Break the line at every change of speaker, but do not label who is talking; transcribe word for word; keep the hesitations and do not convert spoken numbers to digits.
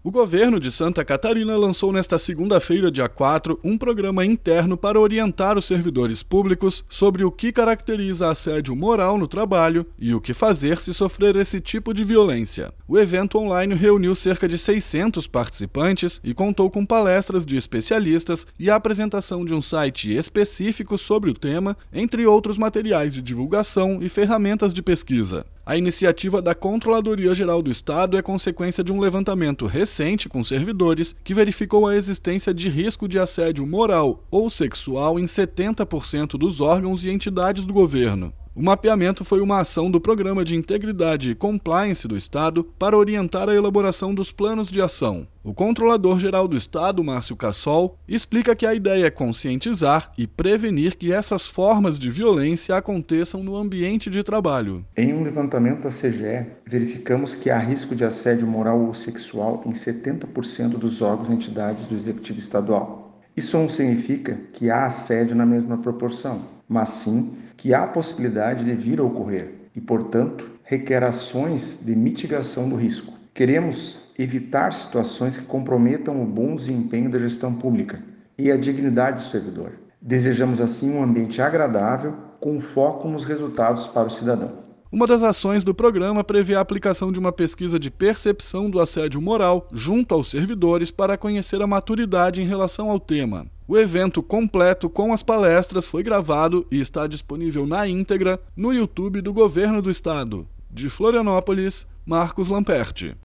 O governo de Santa Catarina lançou nesta segunda-feira, dia quatro, um programa interno para orientar os servidores públicos sobre o que caracteriza assédio moral no trabalho e o que fazer se sofrer esse tipo de violência. O evento online reuniu cerca de seiscentos participantes e contou com palestras de especialistas e a apresentação de um site específico sobre o tema, entre outros materiais de divulgação e ferramentas de pesquisa. A iniciativa da Controladoria Geral do Estado é consequência de um levantamento recente com servidores que verificou a existência de risco de assédio moral ou sexual em setenta por cento dos órgãos e entidades do governo. O mapeamento foi uma ação do Programa de Integridade e Compliance do Estado para orientar a elaboração dos planos de ação. O Controlador-Geral do Estado, Márcio Cassol, explica que a ideia é conscientizar e prevenir que essas formas de violência aconteçam no ambiente de trabalho.
Em um levantamento da C G E, verificamos que há risco de assédio moral ou sexual em setenta por cento dos órgãos e entidades do Executivo Estadual. Isso não significa que há assédio na mesma proporção, mas sim que há possibilidade de vir a ocorrer e, portanto, requer ações de mitigação do risco. Queremos evitar situações que comprometam o bom desempenho da gestão pública e a dignidade do servidor. Desejamos, assim, um ambiente agradável com foco nos resultados para o cidadão.
Uma das ações do programa prevê a aplicação de uma pesquisa de percepção do assédio moral junto aos servidores para conhecer a maturidade em relação ao tema. O evento completo com as palestras foi gravado e está disponível na íntegra no YouTube do Governo do Estado. De Florianópolis, Marcos Lamperti.